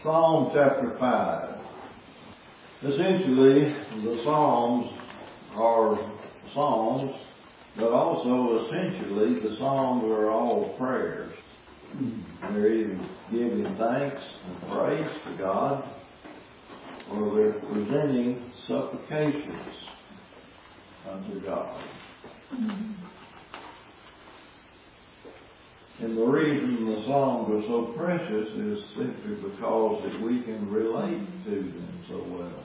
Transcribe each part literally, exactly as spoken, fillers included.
Psalm chapter five. Essentially, the Psalms are songs, but also essentially the Psalms are all prayers. They're either giving thanks and praise to God, or they're presenting supplications unto God. And the reason the Psalms are so precious is simply because that we can relate to them so well.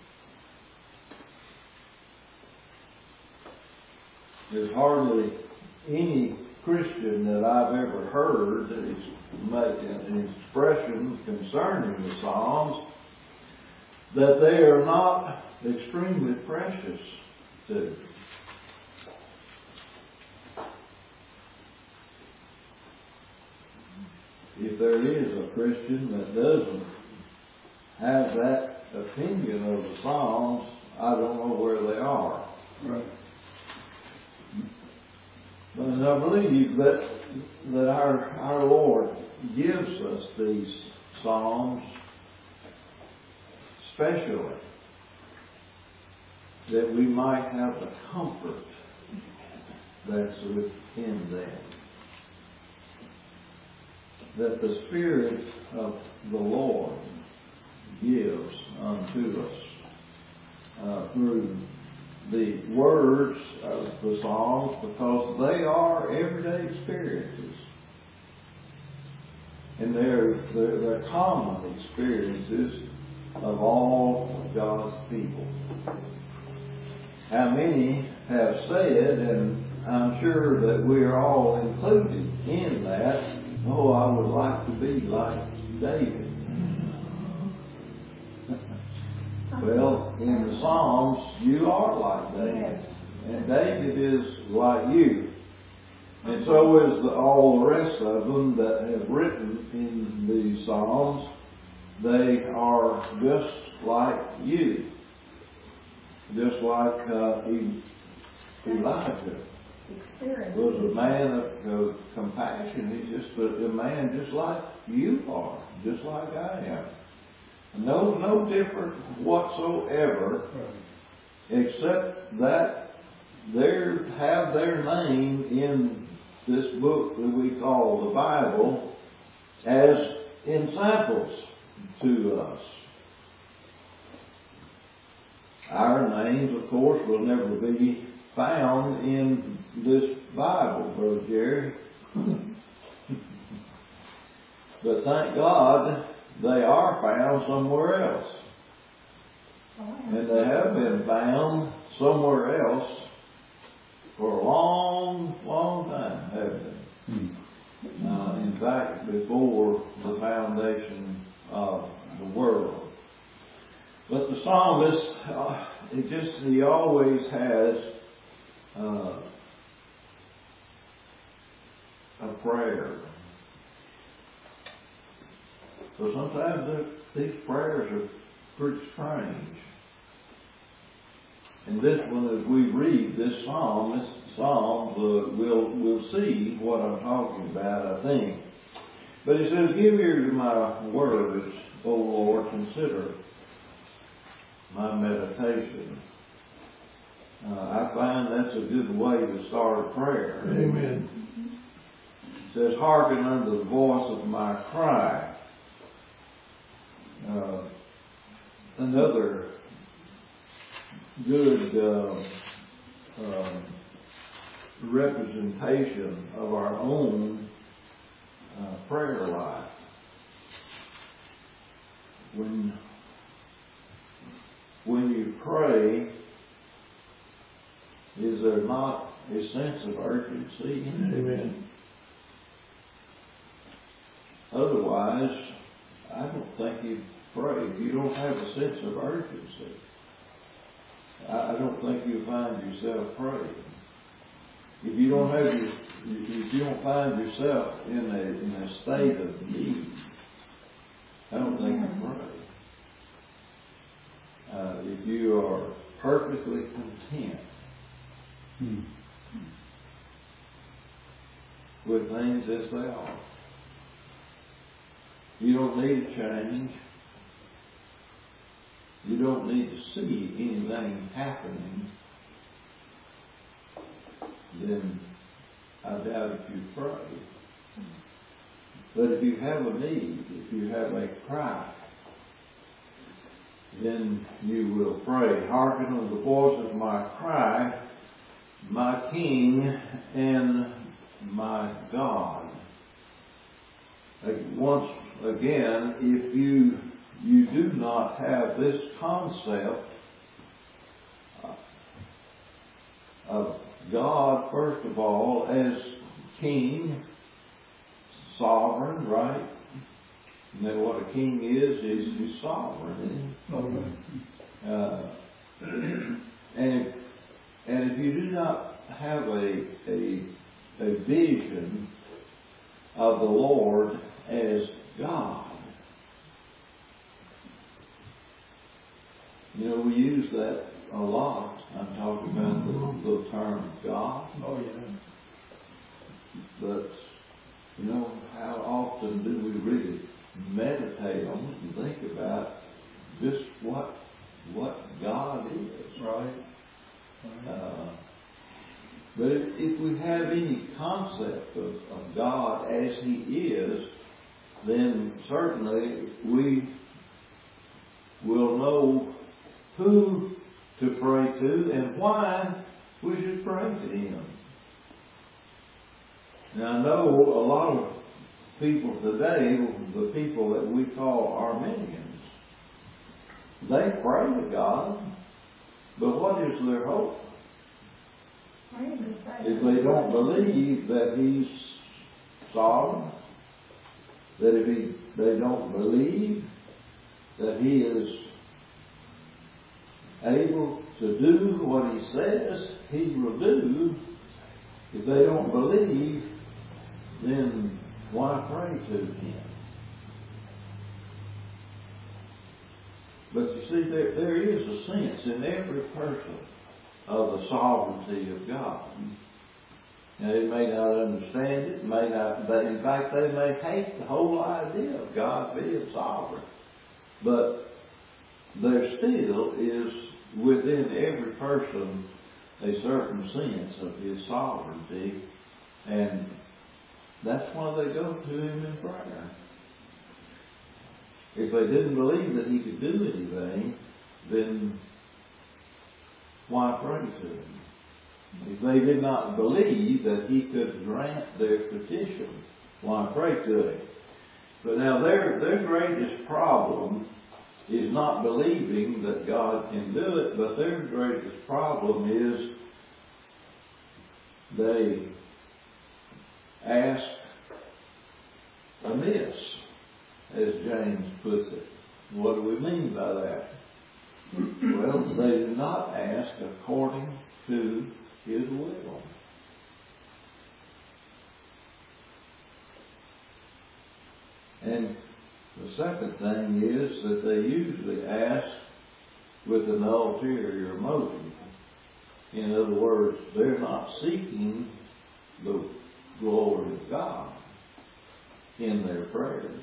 There's hardly any Christian that I've ever heard that is making an expression concerning the Psalms that they are not extremely precious to. If there is a Christian that doesn't have that opinion of the Psalms, I don't know where they are. Right. But I believe that that our our Lord gives us these Psalms specially that we might have the comfort that's within them. That the Spirit of the Lord gives unto us uh, through the words of the Psalms, because they are everyday experiences. And they're, they're, they're common experiences of all of God's people. How many have said, and I'm sure that we are all included in that, oh, I would like to be like David. Well, in the Psalms, you are like David. And David is like you. And so is the, all the rest of them that have written in the Psalms. They are just like you. Just like uh, Elijah. Was a man of, of compassion. He's just a, a man just like you are, just like I am. No, no different whatsoever, except that they have their name in this book that we call the Bible as examples to us. Our names, of course, will never be found in this Bible, Brother Jerry. But thank God they are found somewhere else. And they have been found somewhere else for a long, long time, haven't they? Hmm. Uh, in fact, before the foundation of the world. But the psalmist, uh, it just, he always has Uh, a prayer. So sometimes these prayers are pretty strange. And this one, as we read this psalm, this psalm, uh, we'll, we'll see what I'm talking about, I think. But it says, "Give ear to my words, O Lord, consider my meditation." Uh, I find that's a good way to start a prayer. Amen. It says, "Hearken unto the voice of my cry." Uh, another good uh, uh, representation of our own uh, prayer life. When, when you pray, is there not a sense of urgency in it? Amen. Otherwise, I don't think you pray if you don't have a sense of urgency. I don't think you'll find yourself praying. If you don't have your, if you don't find yourself in a in a state of need, I don't think you pray. Uh, if you are perfectly content Hmm. with things as they are. You don't need a change. You don't need to see anything happening. Then I doubt if you pray. But if you have a need, if you have a cry, then you will pray. Hearken unto the voice of my cry, my King and my God. Once again, if you you do not have this concept of God, first of all, as King, sovereign, right? And then what a king is, is he's sovereign. Okay. Uh, and, if, and if you do not have a, a, a vision of the Lord as God, you know, we use that a lot. I'm talking about the, the term God. Oh, yeah. But, you know, how often do we really meditate on it and think about just what what God is? Right. right. Uh, but if, if we have any concept of, of God as He is, then certainly we will know who to pray to and why we should pray to Him. Now I know a lot of people today, the people that we call Arminians, they pray to God, but what is their hope? If they don't believe that He's sovereign, that if he, they don't believe that He is able to do what He says He will do, if they don't believe, then why pray to Him? But you see, there, there is a sense in every person of the sovereignty of God. Now, they may not understand it, may not, but in fact they may hate the whole idea of God being sovereign. But there still is within every person a certain sense of His sovereignty, and that's why they go to Him in prayer. If they didn't believe that He could do anything, then why pray to Him? If they did not believe that He could grant their petition, why pray to Him? But now their, their greatest problem is not believing that God can do it, but their greatest problem is they ask amiss, as James puts it. What do we mean by that? Well, they do not ask according to His will. And the second thing is that they usually ask with an ulterior motive. In other words, they're not seeking the glory of God in their prayers.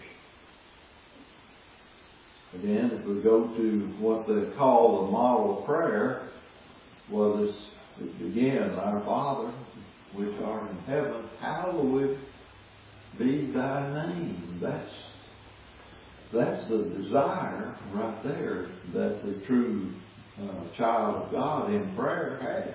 Again, if we go to what they call the model prayer, well, this it began, Our Father, which art in heaven, hallowed be Thy name. That's that's the desire right there that the true uh, child of God in prayer has.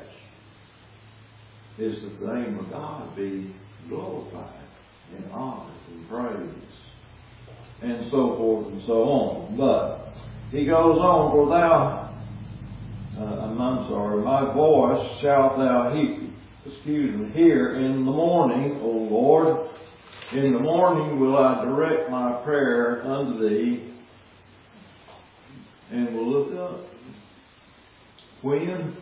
Is that the name of God be glorified and honored and praised, and so forth and so on. But he goes on, for thou, uh, I'm sorry, my voice shalt thou hear, excuse me, hear in the morning, O Lord. In the morning will I direct my prayer unto Thee. And we'll look up. When?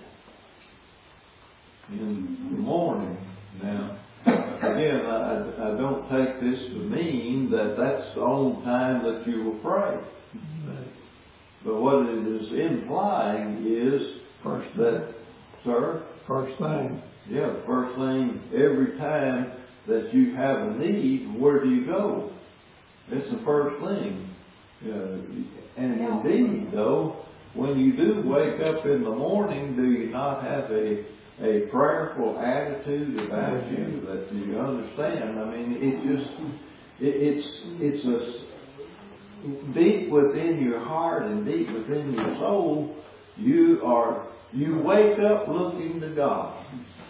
In the morning. Now, again, I, I don't take this to mean that that's the only time that you will pray. But what it is implying is first that, sir? First thing. Yeah, the first thing, every time that you have a need, where do you go? It's the first thing. Uh, and indeed, though, when you do wake up in the morning, do you not have a a prayerful attitude about you that you understand? I mean, it just it, it's it's a deep within your heart and deep within your soul. You are you wake up looking to God.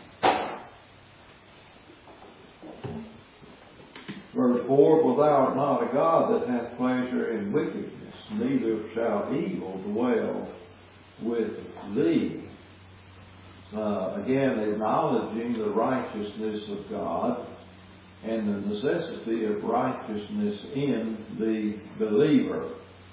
Verse four, for thou art not a God that hath pleasure in wickedness, neither shall evil dwell with thee. Uh, again, acknowledging the righteousness of God and the necessity of righteousness in the believer.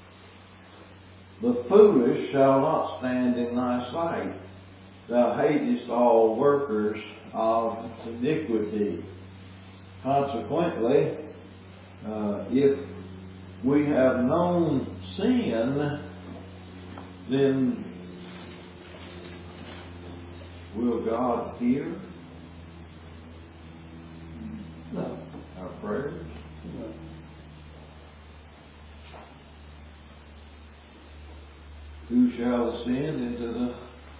The foolish shall not stand in thy sight. Thou hatest all workers of iniquity. Consequently, uh, if we have known sin, then will God hear No. our prayers? No. Who shall ascend into the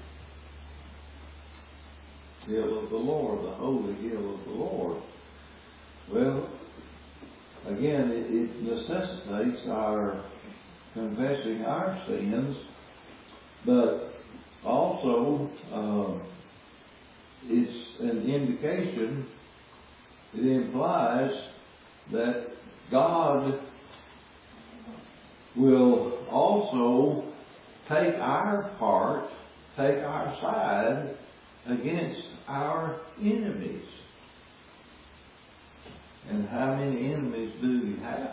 hill of the Lord, the holy hill of the Lord? Well, again, it, it necessitates our confessing our sins, but also uh, it's an indication, it implies that God will also take our part, take our side against our enemies. And how many enemies do you have?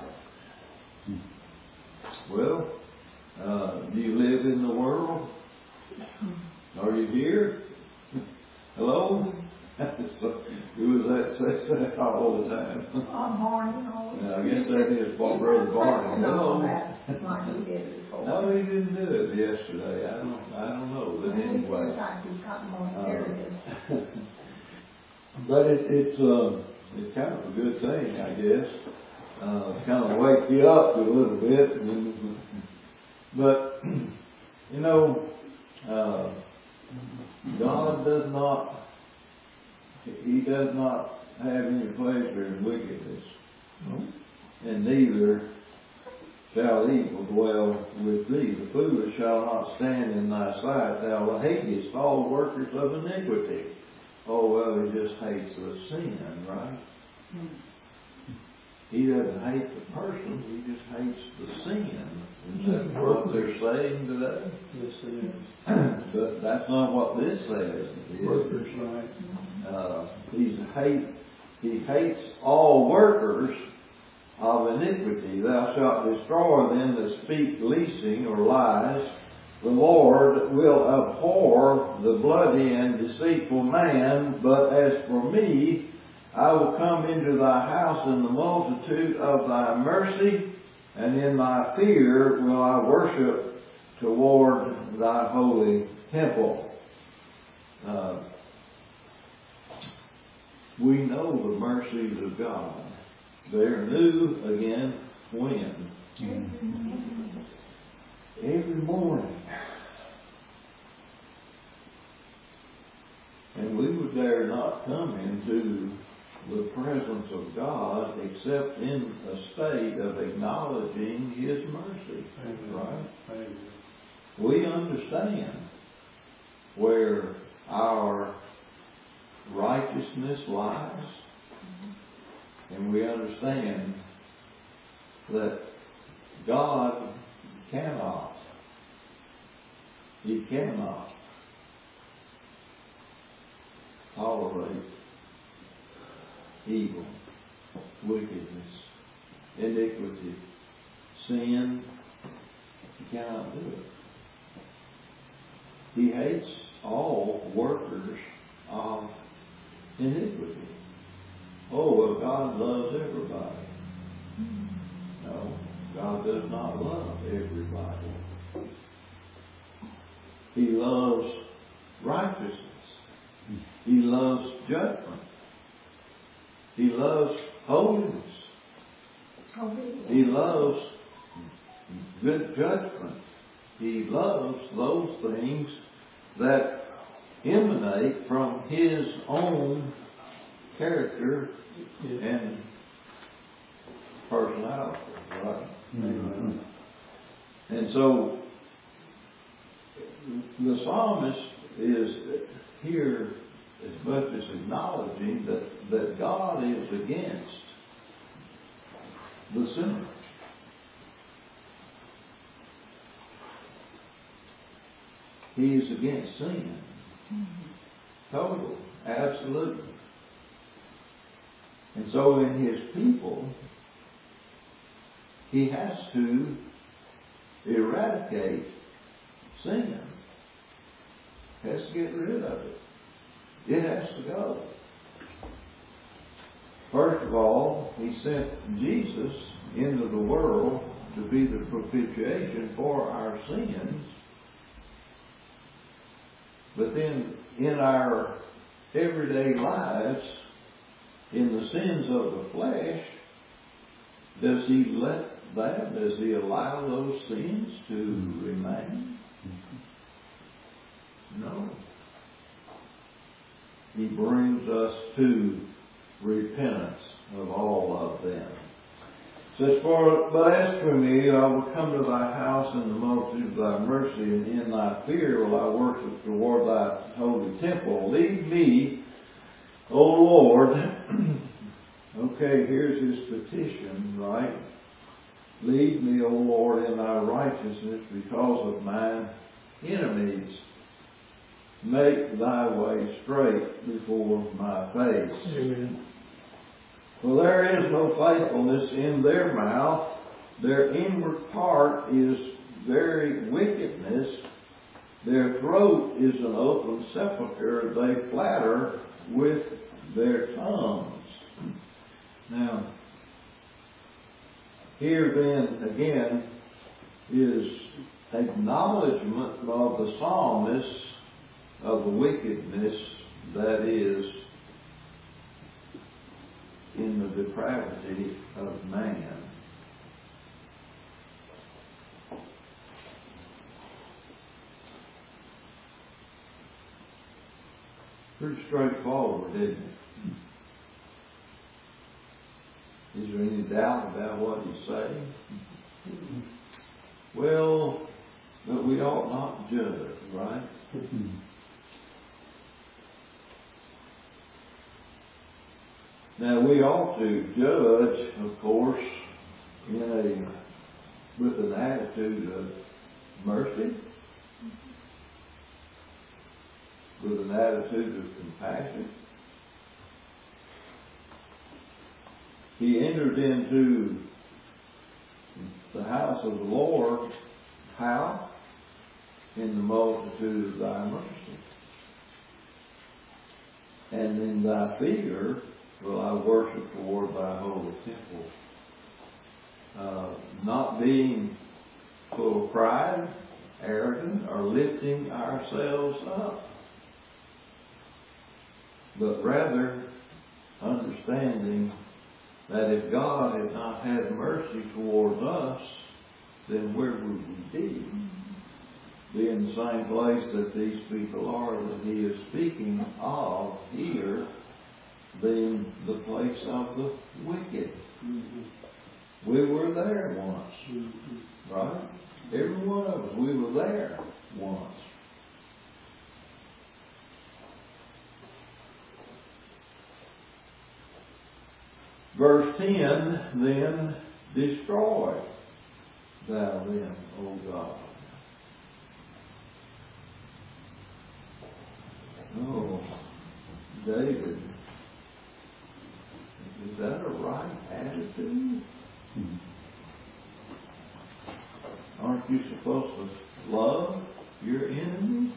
Well, uh, do you live in the world? Are you here? Hello? So, who was that say that all the time? I'm Barney. always. Yeah, I guess that is what Brother Barney. No, Hello? that, like he did it before. No, he didn't do it yesterday. I don't. I don't know. But anyway. It's like he's got more serious. But it, it's uh, it's kind of a good thing, I guess. Uh, kind of wake you up a little bit. But you know, uh, God does not. He does not have any pleasure in wickedness, and neither shall evil dwell with thee. The foolish shall not stand in thy sight. Thou hatest all workers of iniquity. Oh, well, he just hates the sin, right? He doesn't hate the person, he just hates the sin. Is that what they're saying today? Yes, it is. But that's not what this says. It is. Workers, right. Uh, he's hate, he hates all workers of iniquity. Thou shalt destroy them that speak leasing or lies. The Lord will abhor the bloody and deceitful man, but as for me, I will come into thy house in the multitude of thy mercy, and in thy fear will I worship toward thy holy temple. Uh, we know the mercies of God. They're new again when? Every morning. And we would dare not come into the presence of God except in a state of acknowledging His mercy. Amen. Right? Amen. We understand where our righteousness lies, and we understand that God cannot, He cannot tolerate evil, wickedness, iniquity, sin. He cannot do it. He hates all workers of iniquity. Oh, well, God loves everybody. No, God does not love everybody. He loves righteousness. He loves judgment. He loves holiness. Obedience. He loves good judgment. He loves those things that emanate from His own character Yeah. and personality. Right? Amen. And so the psalmist is here as much as acknowledging that, that God is against the sinner. He is against sin. Total. Absolutely. And so in His people, He has to eradicate sin. He has to get rid of it. It has to go. First of all, He sent Jesus into the world to be the propitiation for our sins. But then in our everyday lives, in the sins of the flesh, does He let that, does He allow those sins to remain? No. He brings us to repentance of all of them. Says, for, but as for me, I will come to thy house in the multitude of thy mercy, and in thy fear will I worship toward thy holy temple. Lead me, O Lord. Okay, here's his petition, right? Lead me, O Lord, in thy righteousness because of mine enemies. Make thy way straight before my face. Amen. For there is no faithfulness in their mouth. Their inward part is very wickedness. Their throat is an open sepulchre. They flatter with their tongues. Now, here then again is acknowledgement of the psalmist of the wickedness that is in the depravity of man. Pretty straightforward, isn't it? Is there any doubt about what he's saying? Well, but we ought not judge, right? Now we ought to judge, of course, in a with an attitude of mercy, with an attitude of compassion. He entered into the house of the Lord. How? In the multitude of thy mercy. And in thy fear will I worship toward thy holy temple. Uh, not being full of pride, arrogant, or lifting ourselves up, but rather understanding that if God had not had mercy towards us, then where would we be? Be in the same place that these people are that he is speaking of here, being the place of the wicked. Mm-hmm. We were there once, mm-hmm. right? Every one of us, we were there once. Verse ten, then, destroy thou them, O God. Oh, David, is that a right attitude? Hmm. Aren't you supposed to love your enemies?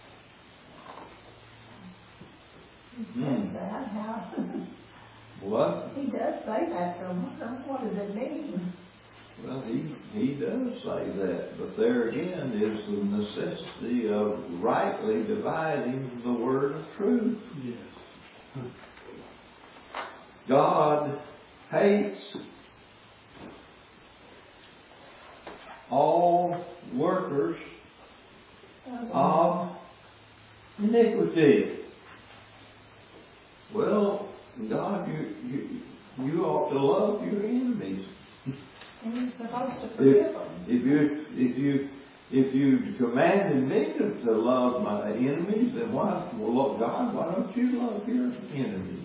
He Hmm. says that, how? What? He does say that, so what does it mean? Well, he, he does say that, but there again is the necessity of rightly dividing the word of truth. Yes. God hates all workers of iniquity. Well, God, you, you, you ought to love your enemies. And you're supposed to forgive If, them. if you, if you, if you commanded me to, to love my enemies, then why, well, look, God, why don't you love your enemies?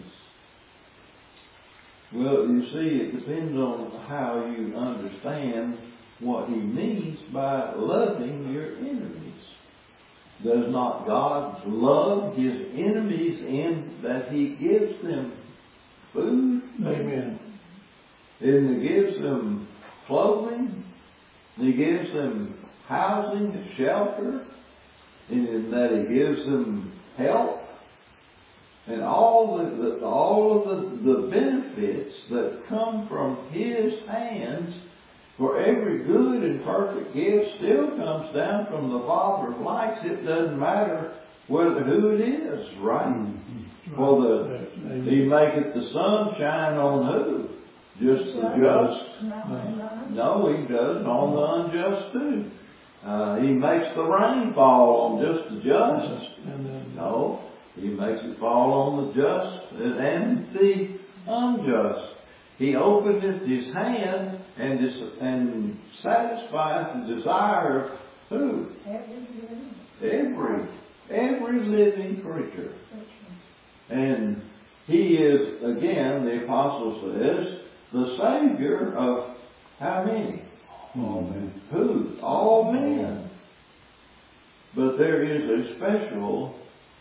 Well, you see, it depends on how you understand what He means by loving your enemies. Does not God love His enemies in that He gives them food? Amen. And He gives them clothing? He gives them housing, shelter? And in that He gives them health? And all the, the all of the, the benefits that come from His hands, for every good and perfect gift still comes down from the Father of lights. It doesn't matter whether who it is, right? Mm-hmm. Well, the, He maketh the sun shine on who? Just the just? No, no. No, He doesn't. On the unjust too. Uh, he makes the rain fall on just the just. No. He makes it fall on the just and the unjust. He openeth His hand and, dis- and satisfieth the desire of who? Every, every living creature. And He is, again, the Apostle says, the Savior of how many? All men. Who? All men. But there is a special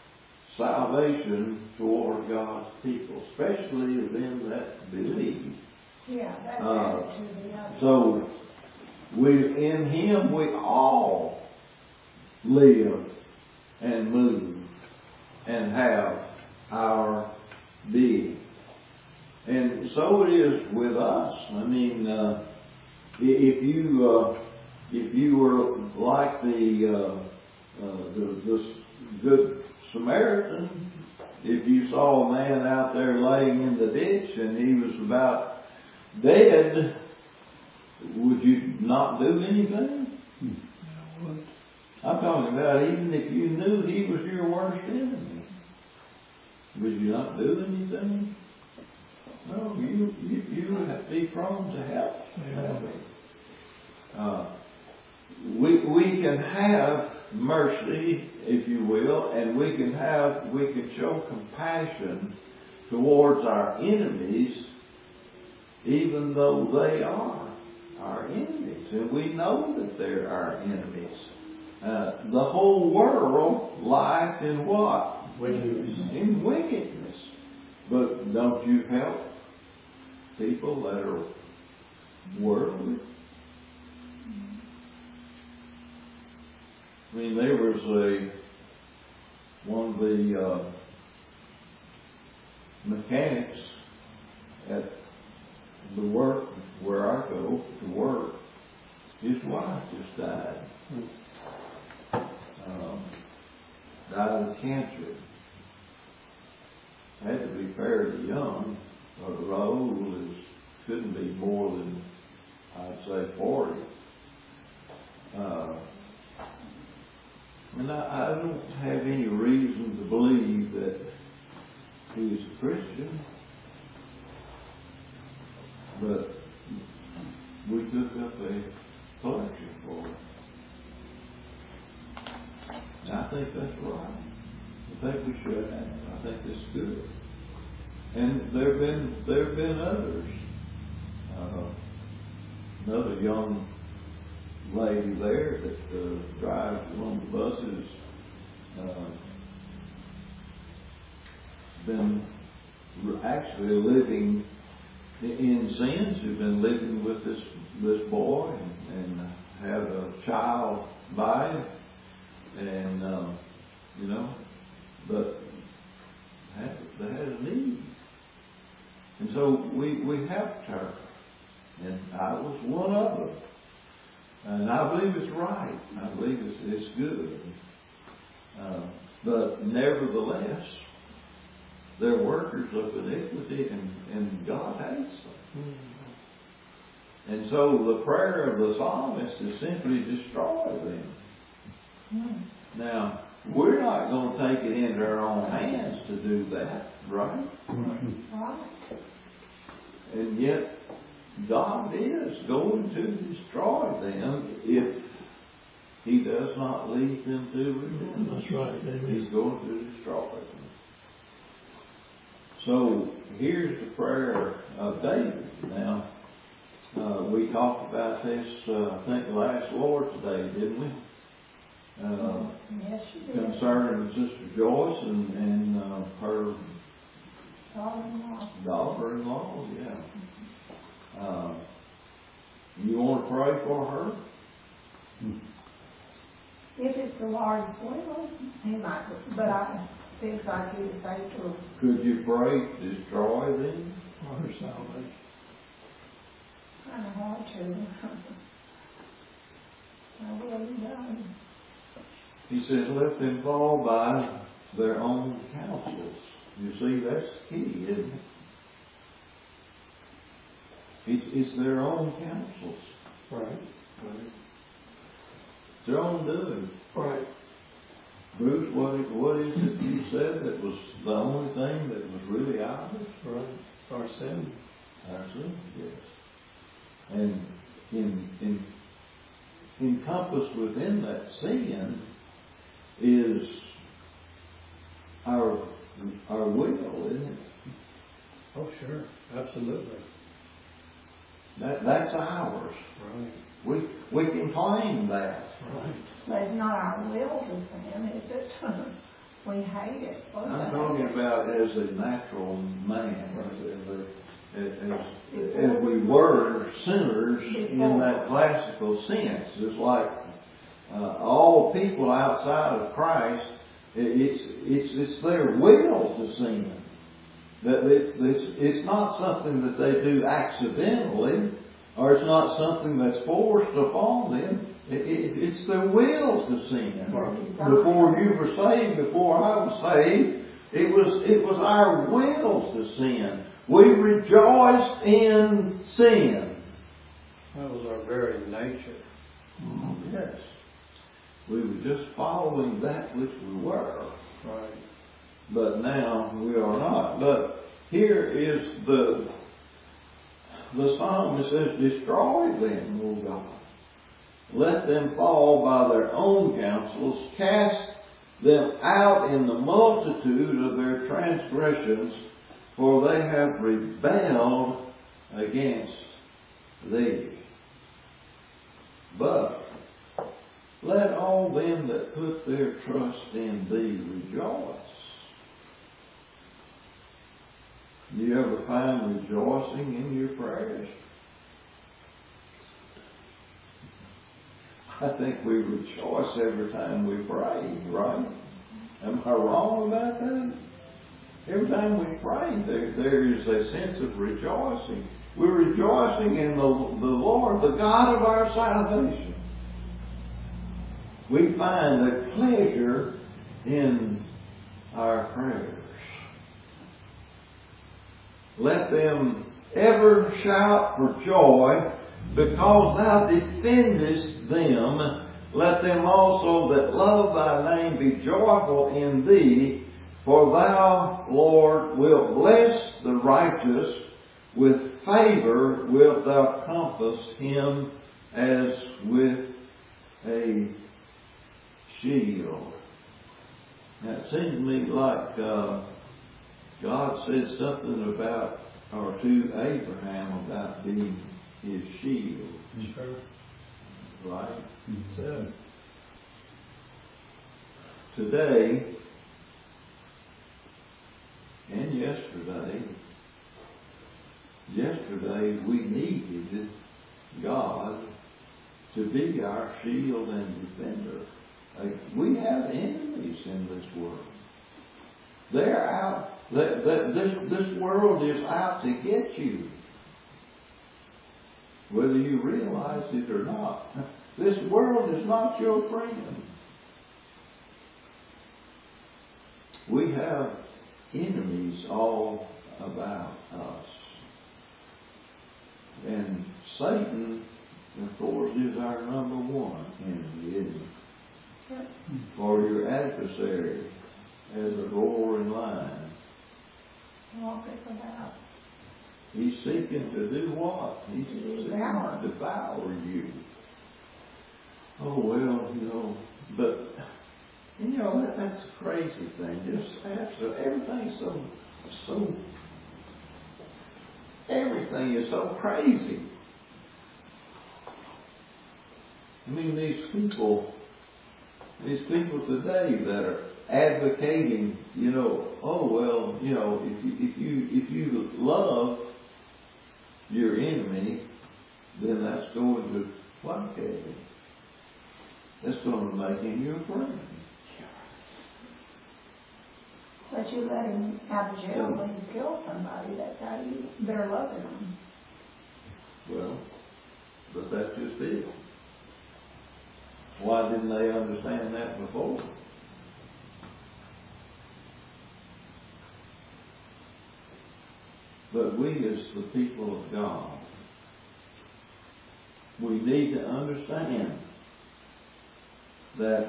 salvation toward God's people, especially them that believe. Yeah, that's Uh, added to the other. So, we in Him we all live and move and have our being. And so it is with us. I mean, uh, if you uh, if you were like the uh, uh, the, the good Samaritan, if you saw a man out there laying in the ditch and he was about dead, would you not do anything? I'm talking about even if you knew he was your worst enemy, would you not do anything? No, you you, you would have to be prone to help. Uh, we we can have mercy, if you will, and we can have we can show compassion towards our enemies, even though they are our enemies, and we know that they're our enemies. Uh, the whole world lieth in what? Wickedness. In wickedness. But don't you help people that are worldly? I mean, there was a one of the uh, mechanics at the work where I go to work. His wife just died. Um, died of cancer. Had to be fairly young. Uh, Raoul is couldn't be more than I'd say forty. Uh, And I, I don't have any reason to believe that he's a Christian, but we took up a collection for him. And I think that's right. I think we should have. I think it's good. And there have been there have been others. Uh, another young lady there that uh, drives one of the buses, uh, been actually living in sin. She's been living with this this boy and, and had a child by him, and uh, you know, but had, they had a need, and so we we helped her, and I was one of them. And I believe it's right. I believe it's, it's good. Uh, but nevertheless, they're workers of iniquity, and, and God hates them. And so the prayer of the psalmist is simply destroy them. Hmm. Now, we're not going to take it into our own hands to do that, right? Right. And yet, God is going to destroy them if He does not lead them to repentance. That's right. Amen. He's going to destroy them. So, here's the prayer of David. Now, uh, we talked about this, uh, I think, last Lord today, didn't we? Uh, Yes, you did. concerning Sister Joyce and, and uh, her Daughter-in-law. daughter-in-law, yeah. Uh, you want to pray for her? If it's the Lord's will, He might, but I think like He would say to her, Could you pray to destroy them? For her salvation. kind of hard to. I will be done. He says, let them fall by their own counsels. You see, that's key, isn't it? It's, it's their own counsels. Right. Right. It's their own doing. Right. Bruce, what, what is it you said that was the only thing that was really ours? Right. Our sin. Our sin, yes. And in, in, encompassed within that sin is our our will, isn't it? Oh, sure. Absolutely. That that's ours. Right. We we can claim that. Right. But it's not our will to sin, is it? We hate it. What's I'm that? talking about as a natural man, as, a, as, as we were sinners in that classical sense. It's like uh, all people outside of Christ. It's it's it's their will to sin. That it, it's it's not something that they do accidentally, or it's not something that's forced upon them. It, it, it's their will to sin. Before you were saved, before I was saved, it was it was our will to sin. We rejoiced in sin. That was our very nature. Yes. We were just following that which we were. Right. But now we are not. But here is the the psalmist says, destroy them, O God. Let them fall by their own counsels. Cast them out in the multitude of their transgressions, for they have rebelled against thee. But let all them that put their trust in thee rejoice. Do you ever find rejoicing in your prayers? I think we rejoice every time we pray, right? Am I wrong about that? Every time we pray, there, there is a sense of rejoicing. We're rejoicing in the, the Lord, the God of our salvation. We find a pleasure in our prayers. Let them ever shout for joy, because thou defendest them. Let them also that love thy name be joyful in thee, for thou, Lord, wilt bless the righteous. With favor wilt thou compass him as with a shield. Now it seems to me like uh, God said something about, or to Abraham about being his shield. Sure. Right? So, Today and yesterday, yesterday we needed God to be our shield and defender. Like, we have enemies in this world. They're out. That, that, this, this world is out to get you, whether you realize it or not. This world is not your friend. We have enemies all about us. And Satan, of course, is our number one enemy, isn't he? Sure. For your adversary, as a roaring lion, Walketh about. he's seeking to do what? He's seeking Devour. to devour you. Oh, well, you know, but, you know, that, that's a crazy thing. Just absolutely, everything's so, so, everything is so crazy. I mean, these people, these people today that are advocating, you know, oh well, you know, if you if you if you love your enemy, then that's going to placate him. That's going to make him your friend. But you let him out of jail when you kill somebody, that's how you, they're loving them. Well, but that's just it. Why didn't they understand that before? But we as the people of God, we need to understand that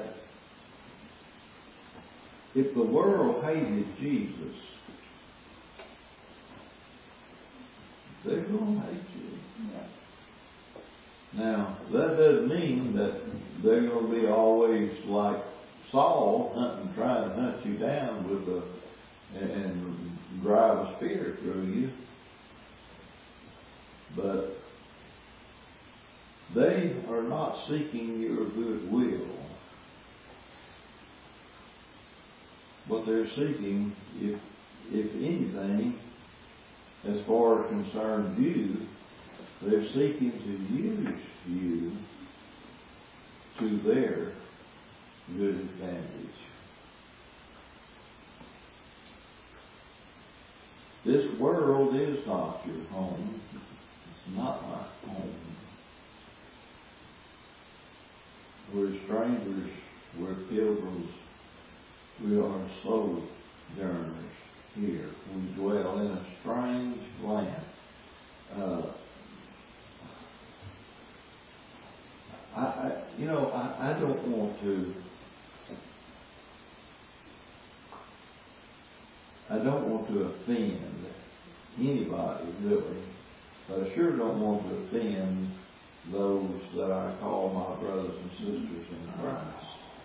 if the world hated Jesus, they're going to hate you. Yes. Now, that doesn't mean that they're going to be always like Saul, hunting, trying to hunt you down with a, and drive a spear through you. But they are not seeking your goodwill. What they're seeking, if if anything, as far as concerns you, they're seeking to use you to their good advantage. This world is not your home. It's not my home. We're strangers. We're pilgrims. We are sojourners here. We dwell in a strange land. Uh, I, I, you know, I, I don't want to. I don't want to offend anybody, really, but I sure don't want to offend those that I call my brothers and sisters in Christ.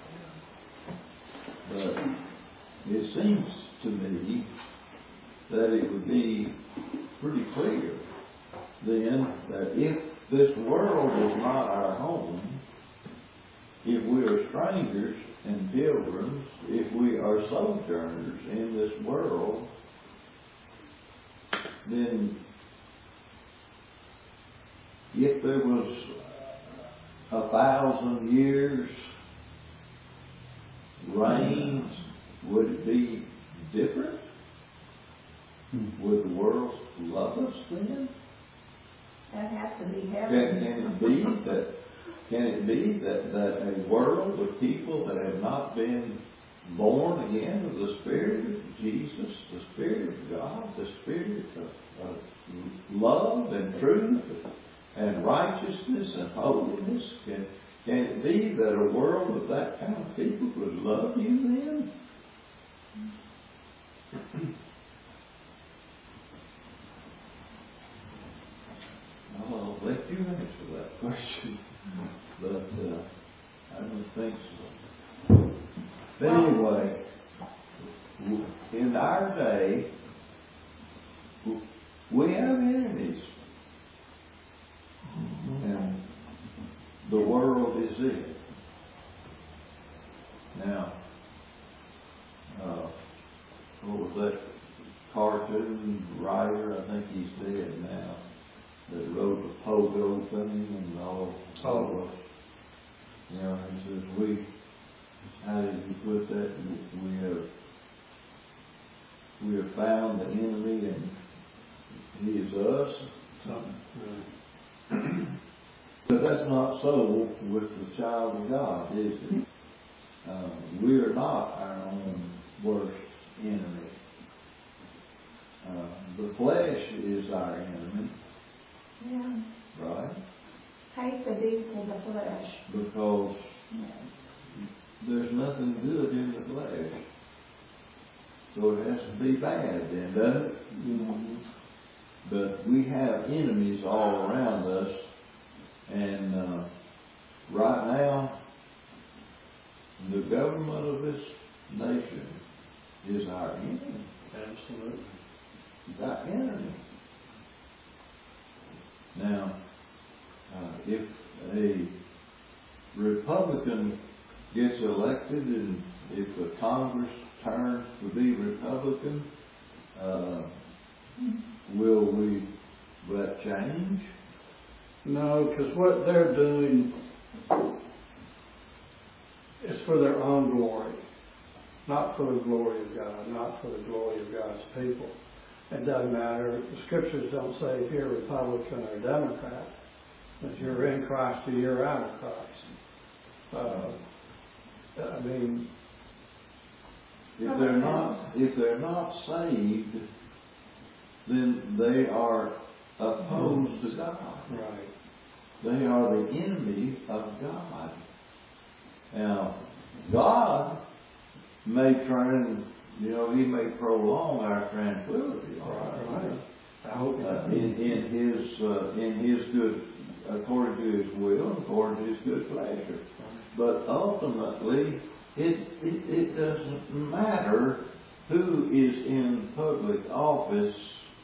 But it seems to me that it would be pretty clear then that if this world is not our home, if we are strangers and pilgrims, if we are sojourners in this world, then if there was a thousand years reign, would it be different? Would the world love us then? That has to be Can, heaven. can it be that can it be that, that a world of people that have not been born again of the Spirit of Jesus, the Spirit of God, the Spirit of, of love and truth and righteousness and holiness, can, can it be that a world of that kind of people would love you then? I'll let you answer that question, but uh, I don't think so. But anyway, in our day, we have enemies, and the world is it. Now, uh, what was that cartoon writer? I think he's dead now. That wrote the Pogo thing and all. Oh. You know, he says, we, how did he put that? We have, we have found the enemy and he is us. Something. But that's not so with the child of God, is it? Uh, we are not our own worst enemy. Uh, the flesh is our enemy. Yeah. right? Hate the deeds of the flesh. Because Yeah. there's nothing good in the flesh. So it has to be bad then, doesn't it? Mm-hmm. But we have enemies all around us, and uh, right now, the government of this nation is our enemy. Absolutely. It's our enemy. Now, uh, if a Republican gets elected and if the Congress turns to be Republican, uh, will we let change? No, because what they're doing is for their own glory, not for the glory of God, not for the glory of God's people. It doesn't matter. The scriptures don't say if you're a Republican or a Democrat. If you're in Christ or you're out of Christ. Uh, I mean, if they're not, if they're not saved, then they are opposed to God. Right. They are the enemy of God. Now, God may try, you know, He may prolong our tranquility. Right. Right. I hope Uh, in, in His uh, in His good, according to His will, according to His good pleasure. But ultimately, it, it it doesn't matter who is in public office.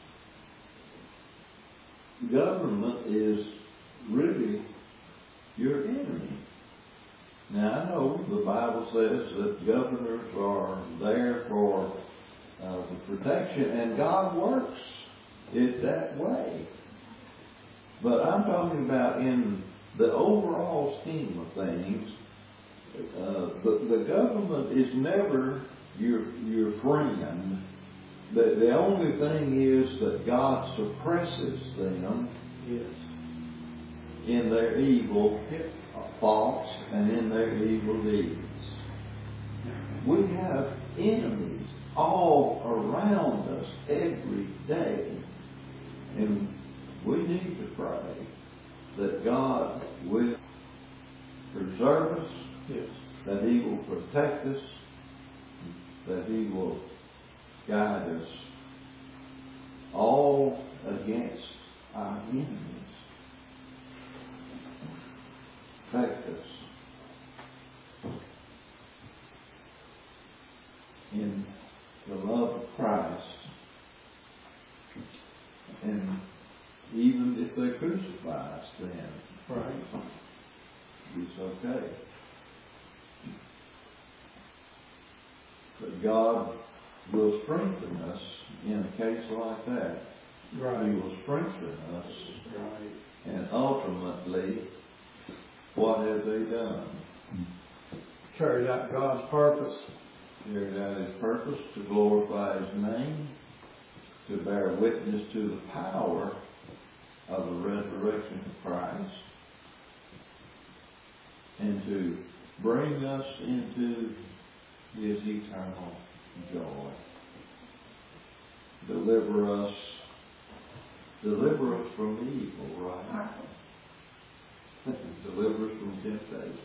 Government is really your enemy. Now I know the Bible says that governors are there for uh, the protection, and God works it that way. But I'm talking about in the overall scheme of things, uh, the, the government is never your your friend. The, the only thing is that God suppresses them yes. in their evil thoughts and in their evil deeds. We have enemies all around us every day, and we need to pray that God will preserve us, Yes. that He will protect us, that He will guide us all against our enemies. Protect us in the love of Christ. And even if they crucify us then, Right. it's okay. But God will strengthen us in a case like that. Right. He will strengthen us. Right. And ultimately, what have they done? Carried out God's purpose. Carried out His purpose to glorify His name, to bear witness to the power of the resurrection of Christ, and to bring us into His eternal joy. Deliver us, deliver us from evil, right? Deliver us from temptation.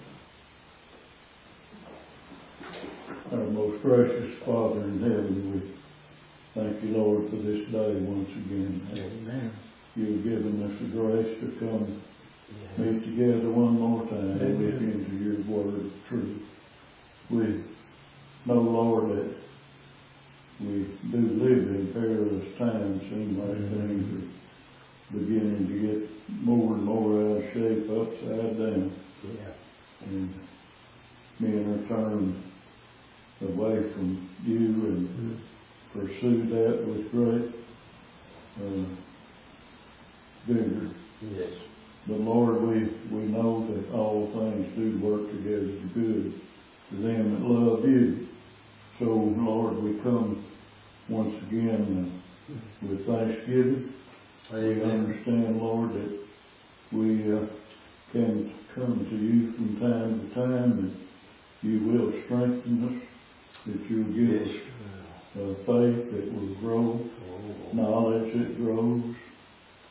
Our most gracious Father in heaven, we thank you, Lord, for this day once again. Amen. You have given us the grace to come meet together one more time and look into your word of truth. We know, Lord, that we do live in perilous times. Seem like things are beginning to get more and more out of shape, upside down. Yeah. And men are turned away from you and mm-hmm. pursue that with great uh, vigor. Yes. But Lord, we, we know that all things do work together to good to them that love you. So, Lord, we come once again uh, with thanksgiving. Amen. We understand, Lord, that we uh, can come to you from time to time, and you will strengthen us, that you'll give Yes. us uh, faith that will grow, Oh. knowledge that grows,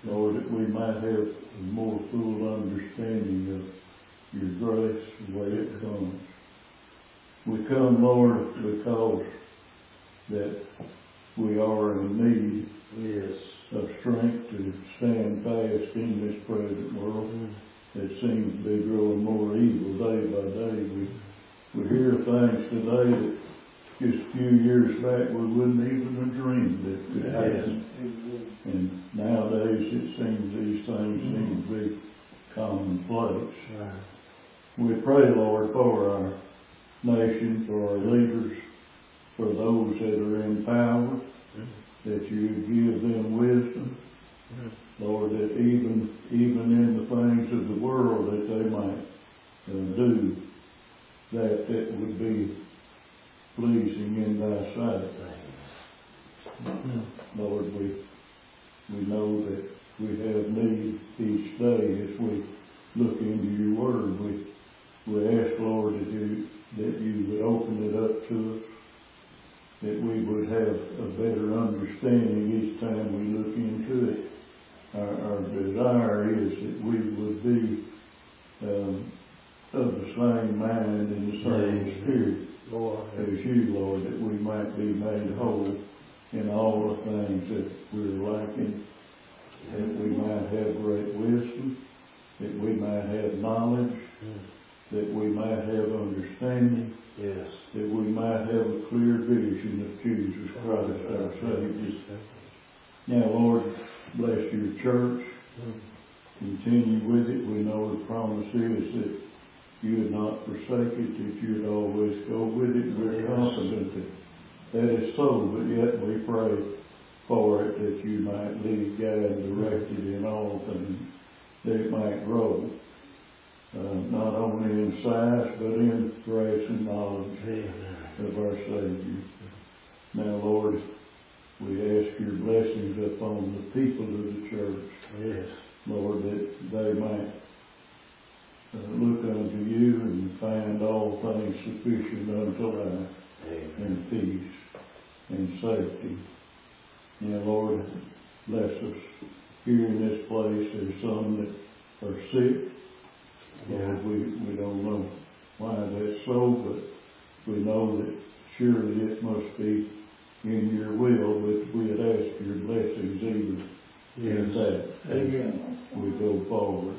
Lord, that we might have a more full understanding of your grace, the way it comes. We come, Lord, because that we are in need Yes. of strength to stand fast in this present world that seems to be growing more evil day by day. We, we hear things today that just a few years back we wouldn't even have dreamed that could happen. And nowadays it seems these things seem to be commonplace. Right. We pray, Lord, for our nation, for our leaders, for those that are in power, that you give them wisdom. Lord, that even even in the things of the world that they might uh, do, that that would be pleasing in thy sight. Lord, we we know that we have need each day as we look into your word. We we ask, Lord, that you that you would open it up to us, that we would have a better understanding each time we look into it. Our, our desire is that we would be um, of the same mind and the same spirit Lord, as you, Lord, that we might be made whole in all the things that we're lacking, that we might have great wisdom, that we might have knowledge, that we might have understanding, yes, that we might have a clear vision of Jesus Christ our Savior. Now, Lord, bless your church. Continue with it. We know the promise is that you would not forsake it, that you'd always go with it. We're yes. confident that that is so, but yet we pray for it that you might lead, guide, and direct it in all things, that it might grow. Uh, not only in size, but in grace and knowledge Amen. of our Savior. Now, Lord, we ask your blessings upon the people of the church. Yes. Lord, that they might uh, look unto you and find all things sufficient unto life Amen. and peace and safety. Now, Lord, bless us here in this place. There's some that are sick. Lord, we, we don't know why that's so, but we know that surely it must be in your will, but we'd ask your blessings even in that as we go forward.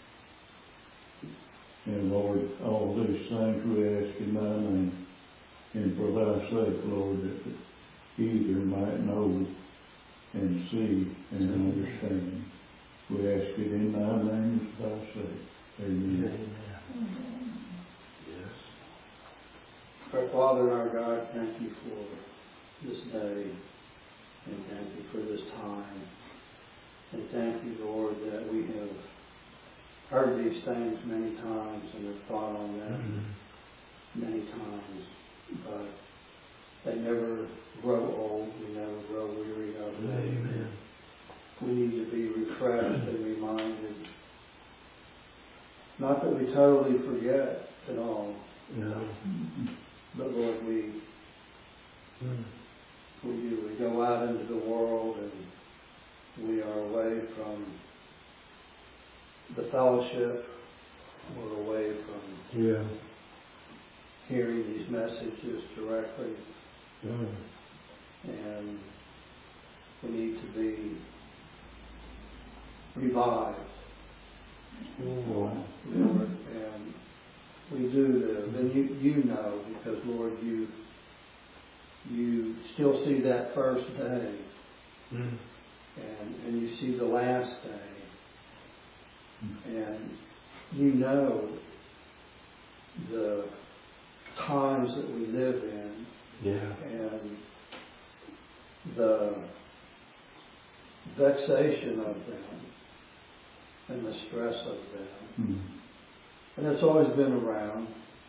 And Lord, all these things we ask in thy name, and for thy sake, Lord, that either might know and see and understand. We ask it in thy name, for thy sake. Amen. Amen. Yes. Our Father and our God, thank you for this day, and thank you for this time. And thank you, Lord, that we have heard these things many times and have thought on them mm-hmm. many times, but they never grow old, we never grow weary of them. Amen. We need to be refreshed and reminded. Not that we totally forget at all. No. But Lord, we mm. we do. We go out into the world and we are away from the fellowship. We're away from yeah. hearing these messages directly. Mm. And we need to be revived. Lord, and we do live, and you you know, because Lord, you you still see that first day, mm. and and you see the last day, and you know the times that we live in, yeah, and the vexation of them. And the stress of them. Mm. And it's always been around.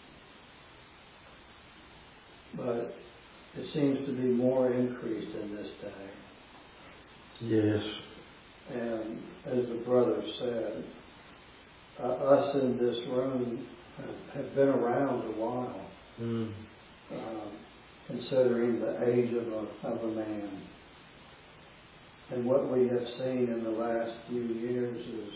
But it seems to be more increased in this day. Yes. And as the brother said, uh, us in this room have, have been around a while, Mm. um, considering the age of a, of a man. And what we have seen in the last few years is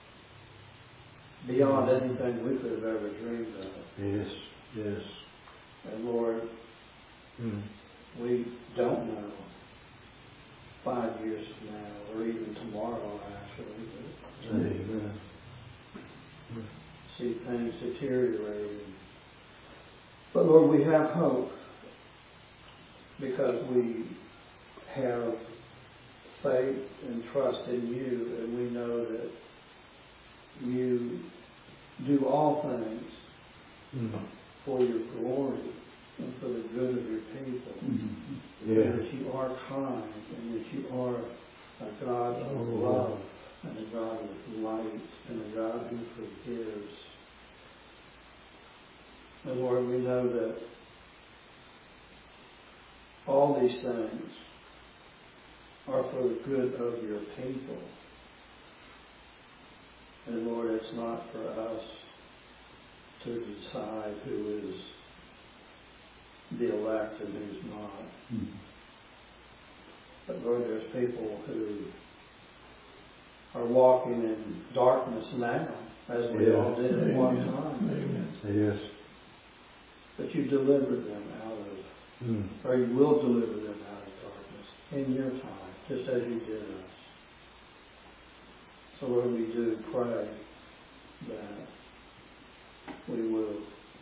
beyond anything we could have ever dreamed of. Yes, yes. And Lord, Mm. we don't know five years from now, or even tomorrow, actually, but Amen. see things deteriorating. But Lord, we have hope because we have faith and trust in you, and we know that you do all things Mm. for your glory and for the good of your people. Yeah. And that you are kind, and that you are a God of Oh. love, and a God of light, and a God who forgives. And Lord, we know that all these things are for the good of your people. And Lord, it's not for us to decide who is the elect and who's not. Mm. But Lord, there's people who are walking in darkness now, as we Yeah. all did at one Amen. time. Amen. Yes. But you delivered them out of, Mm. or you will deliver them out of darkness in your time, just as you did us. So Lord, we do pray that we will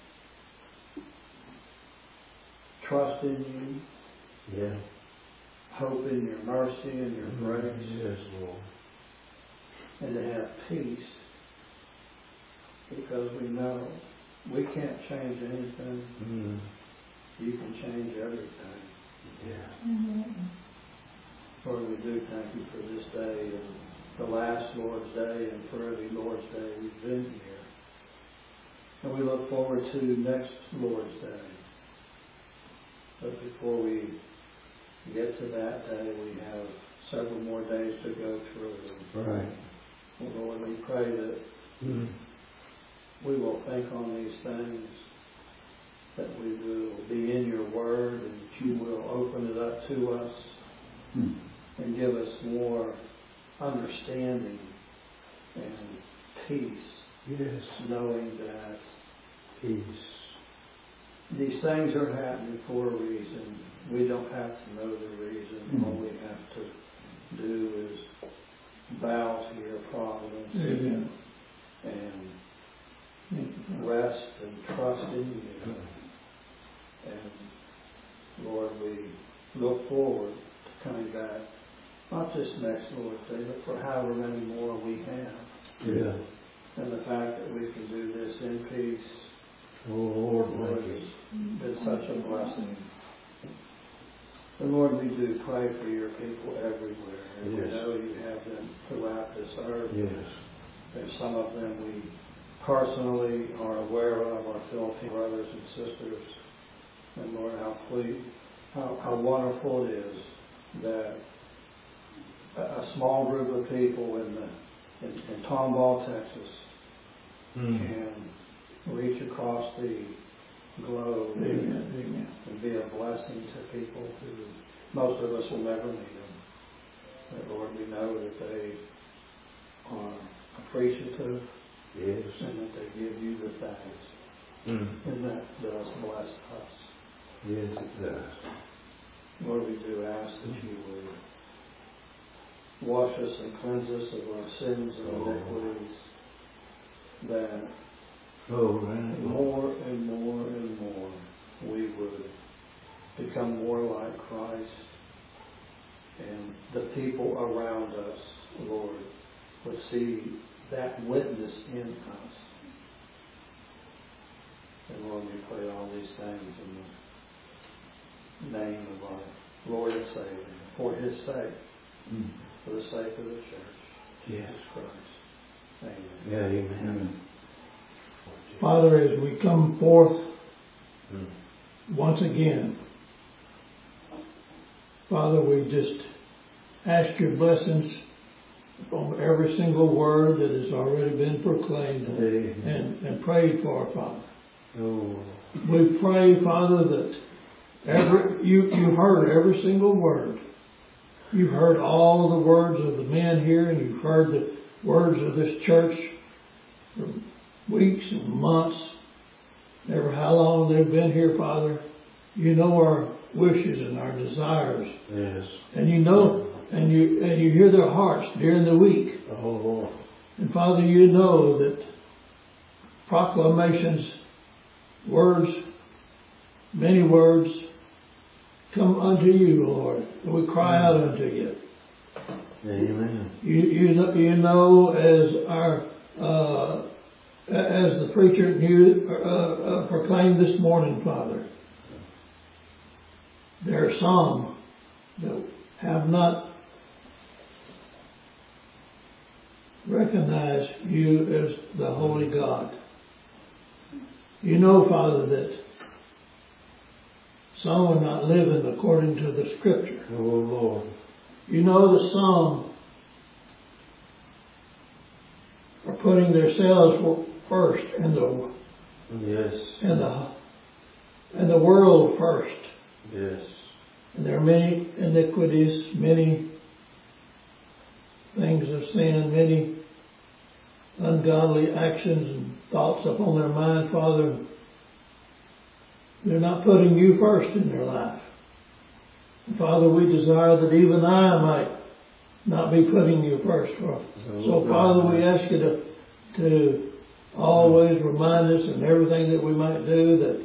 trust in you, Yeah. hope in your mercy and your grace, Yes, Lord. and to have peace, because we know we can't change anything. Mm. You can change everything. Yeah. Mhm. Lord, we do thank you for this day and the last Lord's Day and for every Lord's Day we've been here. And we look forward to next Lord's Day. But before we get to that day, we have several more days to go through. Right. And Lord, we pray that Mm. we will think on these things, that we will be in your word, and that you will open it up to us Mm. and give us more understanding and peace, Yes. knowing that Peace. these things are happening for a reason. We don't have to know the reason. Mm. All we have to do is bow to your providence Amen. and rest and trust in you. And Lord, we look forward to coming back, not just next Lord's Day, but for however many more we have. Yeah. And the fact that we can do this in peace, Oh, Lord, Lord, thank you. has been such a blessing. And Lord, we do pray for your people everywhere. And Yes. we know you have them throughout this earth. Yes. There's some of them we personally are aware of, our Philippine brothers and sisters. And Lord, how pleased, how, how wonderful it is that a, a small group of people in the in, in Tomball, Texas, Mm. can reach across the globe Amen. Amen. and be a blessing to people who most of us will never meet them. But Lord, we know that they are appreciative Yes. and that they give you the thanks. Mm. And that does bless us. Yes, it does. Lord, we do ask that you would wash us and cleanse us of our sins and Oh. iniquities, that Oh, right. more and more and more we would become more like Christ, and the people around us, Lord, would see that witness in us. And Lord, we pray all these things in the name of our Lord and Savior, for His sake, Mm. for the sake of the church, Yes. Jesus Christ. Amen. Yeah, amen. Amen. Father, as we come forth Mm. once again, Father, we just ask your blessings on every single word that has already been proclaimed Amen. and, and prayed for, Father. Oh. We pray, Father, that every you, you heard every single word You've heard all the words of the men here, and you've heard the words of this church for weeks and months, never how long they've been here, Father. You know our wishes and our desires. Yes. And you know, and you, and you hear their hearts during the week. Oh, Lord. And Father, you know that proclamations, words, many words, come unto you, Lord. And we cry out unto you. Amen. You, you, know, you know, as our, uh, as the preacher knew, uh, uh, proclaimed this morning, Father, there are some that have not recognized you as the Holy God. You know, Father, that some are not living according to the Scripture. Oh, Lord. You know that some are putting themselves first and the Yes. and the and the world first. Yes. And there are many iniquities, many things of sin, many ungodly actions and thoughts upon their mind, Father. They're not putting you first in their life. And Father, we desire that even I might not be putting you first. For. So, Father, we ask you to, to always remind us in everything that we might do that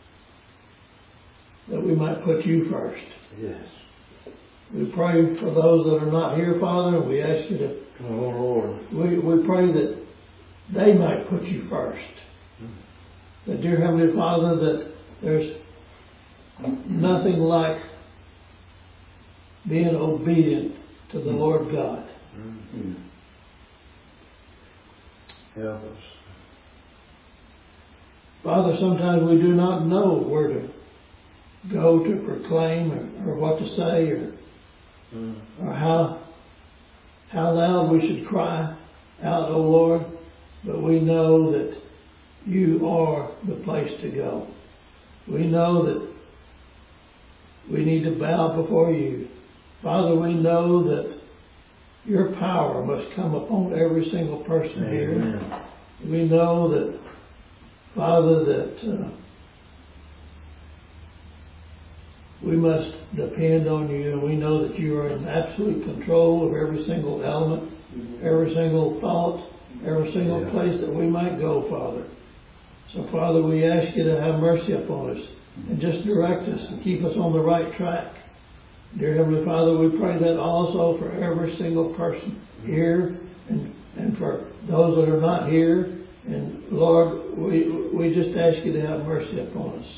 that we might put you first. Yes. We pray for those that are not here, Father, and we ask you to, Oh, Lord. we, we pray that they might put you first. That, dear Heavenly Father, that there's nothing like being obedient to the Lord God. Mm-hmm. Help us. Father, sometimes we do not know where to go to proclaim or, or what to say or, Mm. or how how loud we should cry out, O Lord, but we know that you are the place to go. We know that we need to bow before you. Father, we know that your power must come upon every single person Amen. here. We know that, Father, that uh, we must depend on you, and we know that you are in absolute control of every single element, every single thought, every single Yeah. place that we might go, Father. So, Father, we ask you to have mercy upon us and just direct us and keep us on the right track. Dear Heavenly Father, we pray that also for every single person here and, and for those that are not here. And Lord, we, we just ask you to have mercy upon us.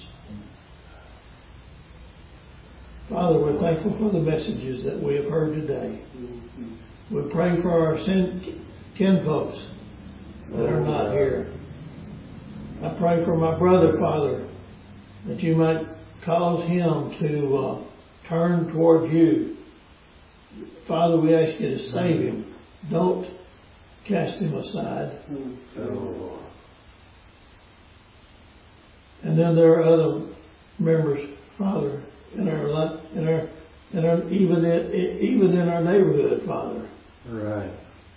Father, we're thankful for the messages that we have heard today. We pray for our sin, kinfolks that are not here. I pray for my brother, Father, that you might cause him to uh, turn toward you. Father, we ask you to save him. Don't cast him aside. Oh. And then there are other members, Father, in our li- in our in our even in, even in our neighborhood, Father. Right.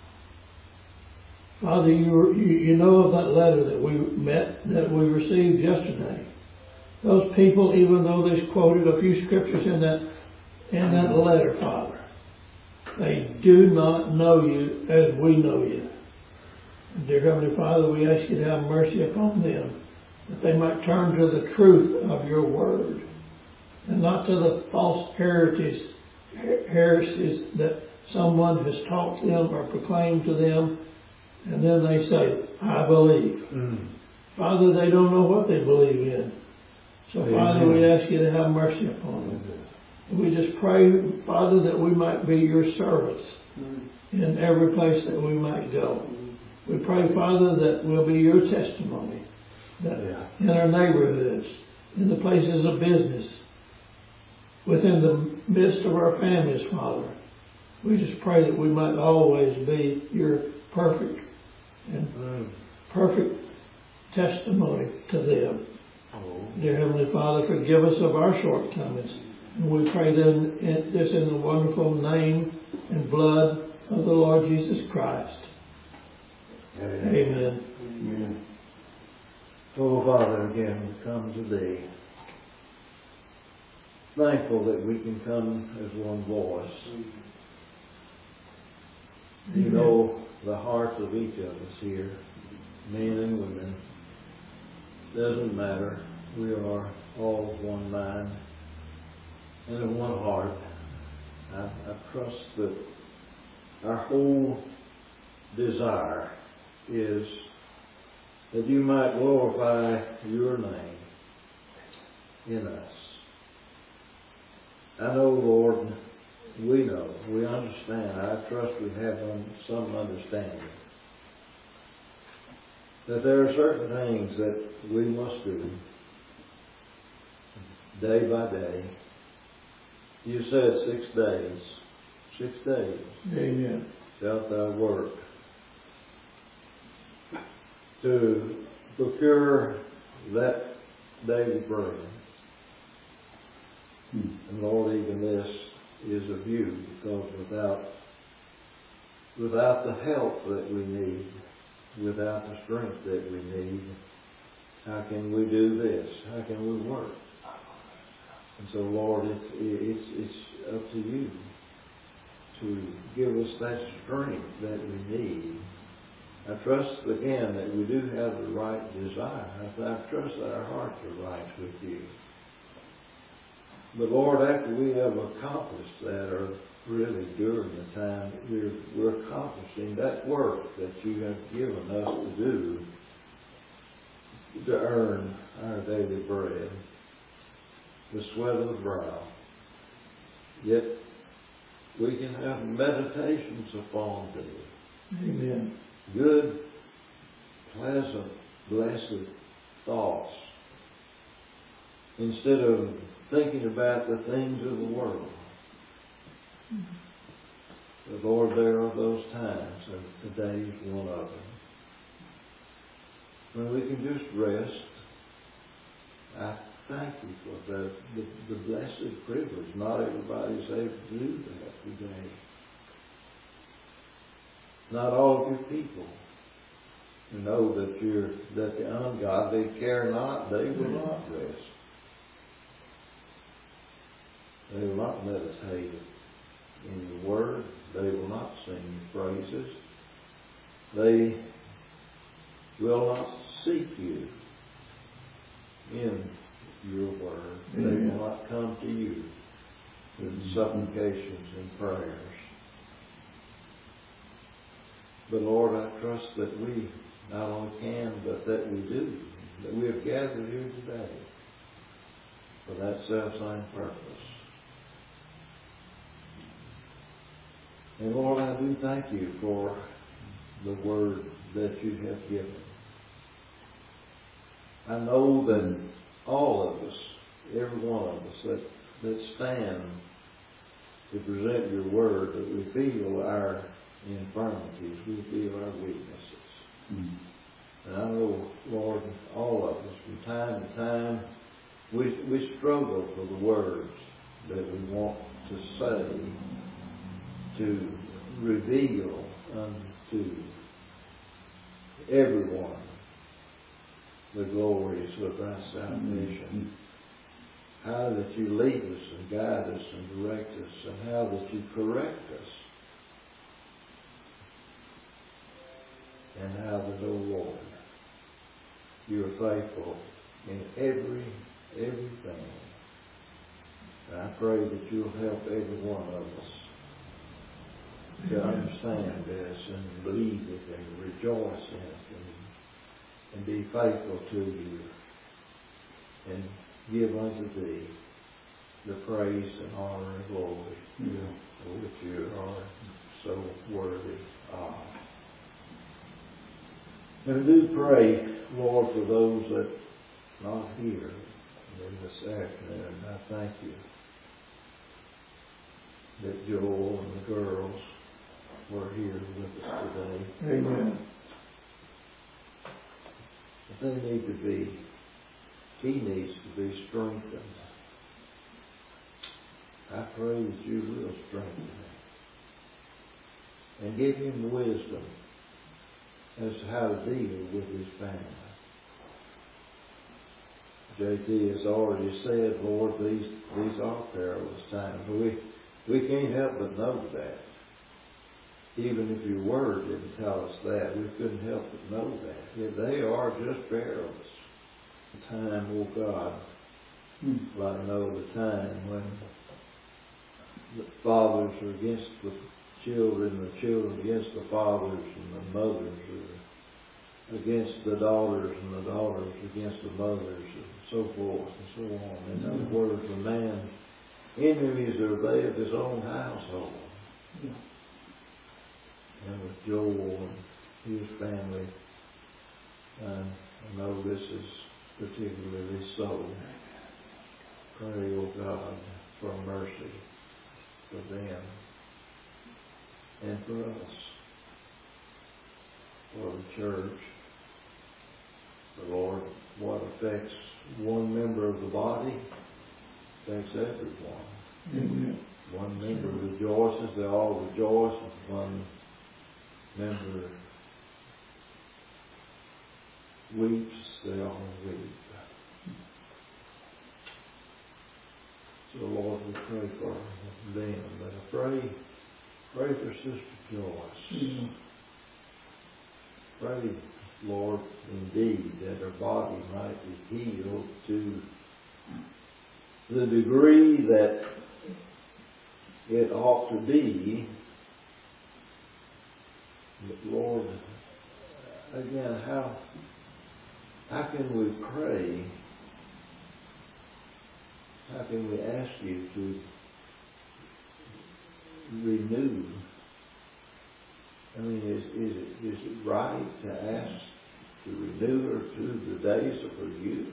Father, you, you you know of that letter that we met that we received yesterday. Those people, even though they quoted a few scriptures in that in that letter, Father, they do not know you as we know you. And dear Heavenly Father, we ask you to have mercy upon them, that they might turn to the truth of your word, and not to the false heresies, heresies that someone has taught them or proclaimed to them, and then they say, I believe. Mm. Father, they don't know what they believe in. So, Amen. Father, we ask you to have mercy upon them. And we just pray, Father, that we might be your servants in every place that we might go. We pray, Father, that we'll be your testimony, that Yeah. in our neighborhoods, in the places of business, within the midst of our families, Father. We just pray that we might always be your perfect and Mm. perfect testimony to them. Oh. Dear Heavenly Father, forgive us of our shortcomings And we pray then in, this in the wonderful name and blood of the Lord Jesus Christ. Amen. Amen. Amen. Oh, Father, again, we come today thankful that we can come as one voice. You Amen. know the hearts of each of us here, men and women. Doesn't matter. We are all of one mind and of one heart. I, I trust that our whole desire is that you might glorify your name in us. I know, Lord, we know, we understand. I trust we have some understanding that there are certain things that we must do day by day. You said six days. Six days. Amen. Shalt thou work to procure that daily bread. Hmm. And Lord, even this is of you, because without without the help that we need, without the strength that we need, how can we do this? How can we work? And so, Lord, it's it's it's up to you to give us that strength that we need. I trust again that we do have the right desire. I trust that our hearts are right with you. But Lord, after we have accomplished that, or really during the time we're, we're accomplishing that work that you have given us to do to earn our daily bread, the sweat of the brow, yet we can have meditations upon thee. Amen. Good, pleasant, blessed thoughts, instead of thinking about the things of the world. But Lord, there are those times, and today is one of them, when we can just rest. I thank you for the, the, the blessed privilege. Not everybody's able to do that today. Not all of your people who know that you're that the ungodly care not, they will not rest. They will not meditate in your word. They will not sing your praises. They will not seek you in your word. They will not come to you with supplications and prayers. But Lord, I trust that we not only can, but that we do, that we have gathered here today for that self-same purpose. And Lord, I do thank you for the word that you have given. I know that all of us, every one of us that, that stand to present your word, that we feel our infirmities, we feel our weaknesses. Mm. And I know, Lord, all of us, from time to time, we, we struggle for the words that we want to say, to reveal unto everyone the glories of thy salvation. Mm-hmm. How that you lead us and guide us and direct us, and how that you correct us. And how that, oh Lord, you are faithful in every, everything. And I pray that you'll help every one of us to understand this and believe it and rejoice in it and, and be faithful to you and give unto thee the praise and honor and glory, yeah, which you are so worthy of. And I do pray, Lord, for those that are not here in this afternoon. I thank you that Joel and the girls were here with us today. Amen. But they need to be, he needs to be strengthened. I pray that you will strengthen him and give him wisdom as to how to deal with his family. J T has already said, Lord, these these are perilous times. We we can't help but know that. Even if your word didn't tell us that, we couldn't help but know that. Yeah, they are just perilous. The time, oh God, hmm. I know the time when the fathers are against the children, the children against the fathers, and the mothers are against the daughters, and the daughters against the mothers, and so forth and so on. In other words, a man, enemies are they of his own household. Yeah. And with Joel and his family, uh, I know this is particularly so. Pray, O God, for mercy for them and for us, for the church. The Lord, what affects one member of the body affects everyone. Mm-hmm. One member rejoices, they all rejoice. One member weeps, they all weep. So Lord, we pray for them. But I pray, pray for Sister Joyce. Mm-hmm. Pray, Lord, indeed, that her body might be healed to the degree that it ought to be. But Lord, again, how how can we pray? How can we ask you to renew? I mean, is, is, it, is it right to ask to renew her to the days of her youth?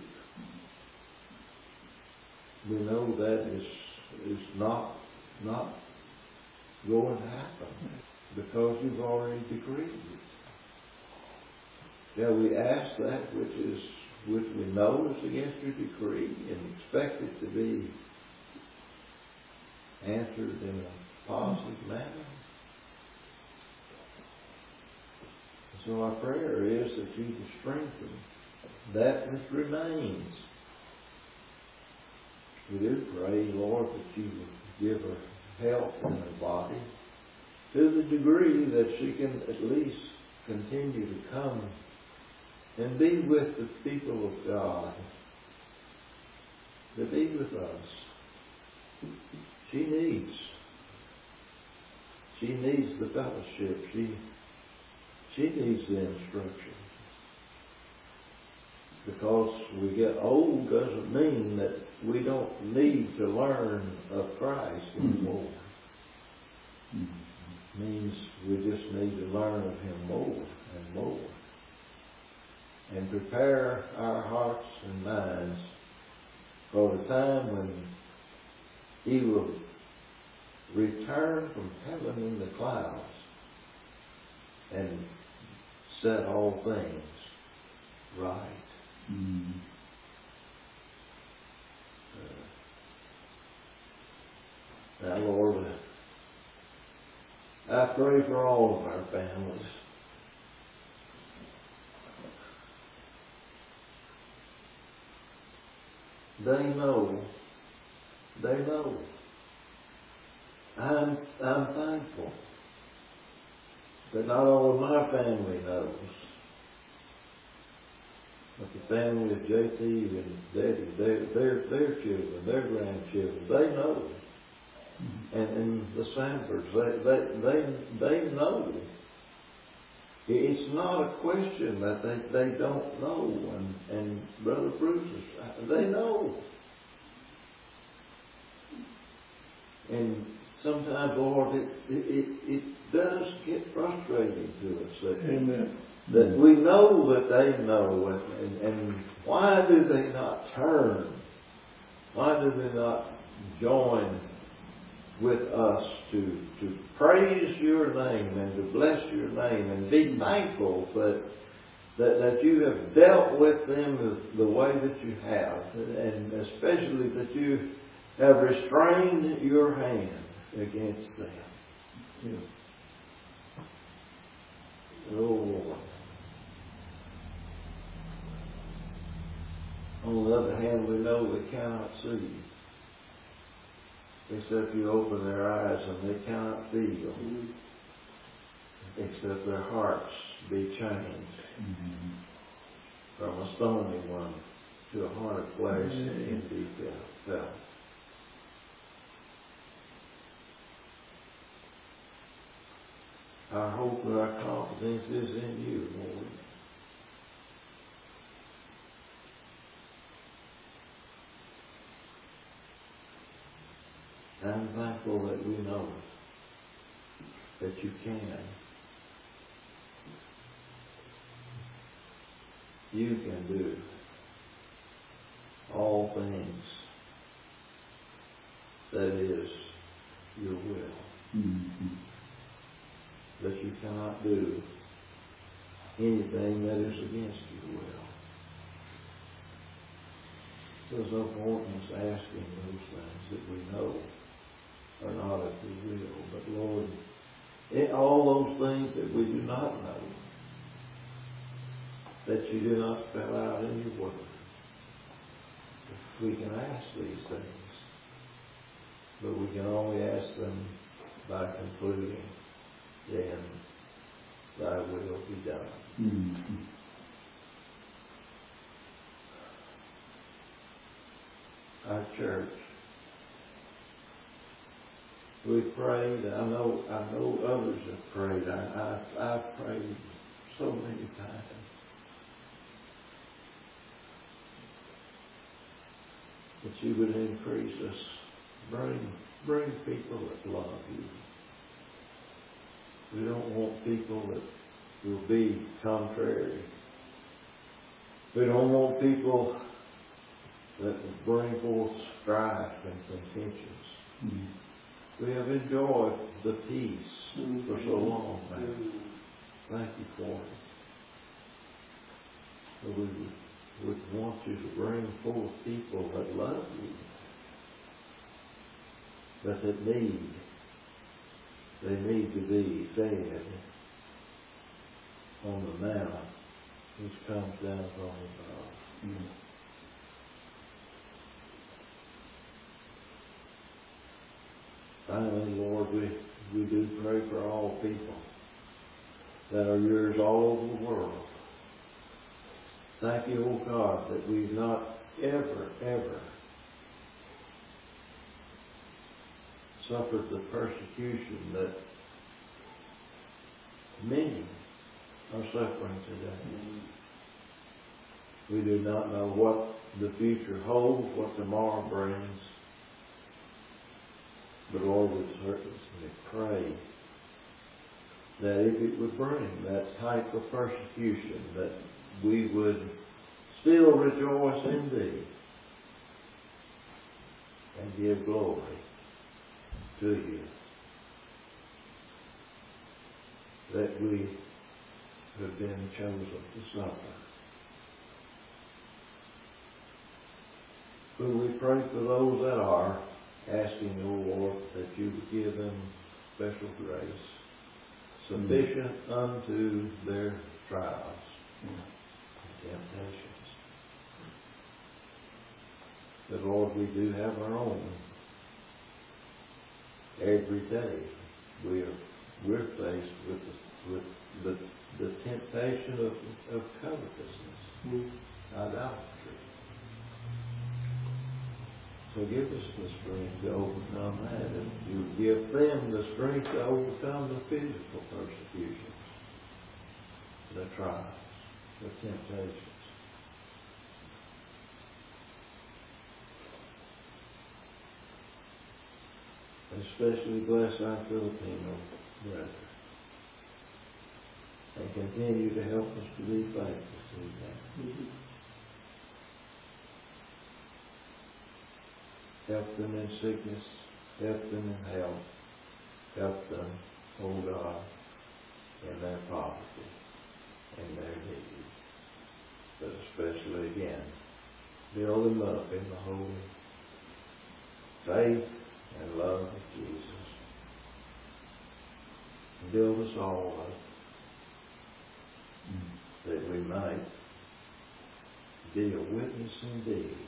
We know that is is not not going to happen because you've already decreed it. Shall we ask that which is which we know is against your decree and expect it to be answered in a positive manner? So our prayer is that you can strengthen that which remains. We do pray, Lord, that you would give her health in her body to the degree that she can at least continue to come and be with the people of God, to be with us. She needs, she needs the fellowship. She She needs the instruction. Because we get old doesn't mean that we don't need to learn of Christ anymore. Mm-hmm. It means we just need to learn of Him more and more. And prepare our hearts and minds for the time when He will return from heaven in the clouds and set all things right. Mm-hmm. Uh, now, Lord, I pray for all of our families. They know. They know. I'm I'm thankful that not only my family knows, but the family of J T and Debbie, their, their, their children, their grandchildren, they know. Mm-hmm. And, and the Sanfords, they, they, they, they know. It's not a question that they, they don't know. And, and Brother Bruce, they know. And sometimes, Lord, it, it, it, it does get frustrating to us that, Amen. that we know that they know, and, and, and why do they not turn? Why do they not join with us to to praise your name and to bless your name and be thankful that that, that you have dealt with them as the way that you have, and especially that you have restrained your hand against them. Yeah. Oh Lord. On the other hand, we know they cannot see, except you open their eyes, and they cannot feel, except their hearts be changed Mm-hmm. from a stony one to a heart of flesh and be felt. Our hope and our confidence is in you, Lord. I'm thankful that we know that you can. You can do all things. That is your will. Mm-hmm. That you cannot do anything that is against your will. There's no point in us asking those things that we know are not of your will. But Lord, in all those things that we do not know, that you do not spell out in your word, we can ask these things, but we can only ask them by concluding, then thy will be done. Mm-hmm. Our church, we prayed. I know, I know others have prayed. I, I, I've prayed so many times. That you would increase us, bring, bring people that love you. We don't want people that will be contrary. We don't want people that will bring forth strife and contentions. Mm-hmm. We have enjoyed the peace mm-hmm. for so long now. Mm-hmm. Thank you for it. But we would, would want you to bring forth people that love you, but that need, they need to be fed on the manna which comes down from above. Mm-hmm. Finally, Lord, we, we do pray for all people that are yours all over the world. Thank you, O God, that we've not ever, ever suffered the persecution that many are suffering today. We do not know what the future holds, what tomorrow brings. But Lord, we certainly pray that if it would bring that type of persecution, that we would still rejoice in Thee and give glory to You. That we have been chosen to suffer. But we pray for those that are, asking, O Lord, that You would give them special grace, sufficient mm-hmm. unto their trials mm-hmm. and temptations. But Lord, we do have our own. Every day we are we're faced with the, with the, the temptation of, of covetousness, mm-hmm. idolatry. So give us the strength to overcome that, and You give them the strength to overcome the physical persecutions, the trials, the temptations. Especially bless our Filipino brethren, and continue to help us to be faithful to them. Mm-hmm. Help them in sickness, help them in health, help them, O God, in their poverty and their need. But especially again, build them up in the Holy faith and love of Jesus. Build us all up that we might be a witness indeed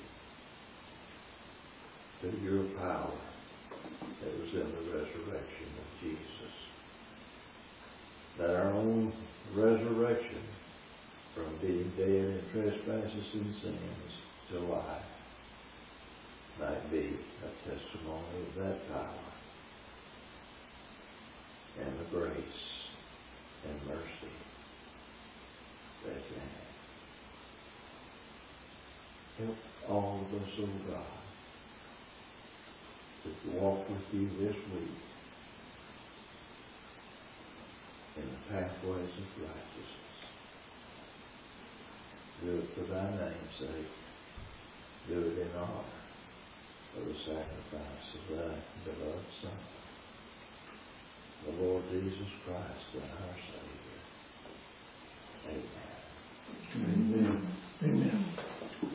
to your power that was in the resurrection of Jesus. That our own resurrection from being dead in trespasses and sins to life might be a testimony of that power and the grace and mercy that's in it. Help all of us, O God, to walk with you this week in the pathways of righteousness. Do it for thy name's sake. Do it in honor of the sacrifice of thy beloved Son, the Lord Jesus Christ, and our Savior. Amen. Amen. Amen.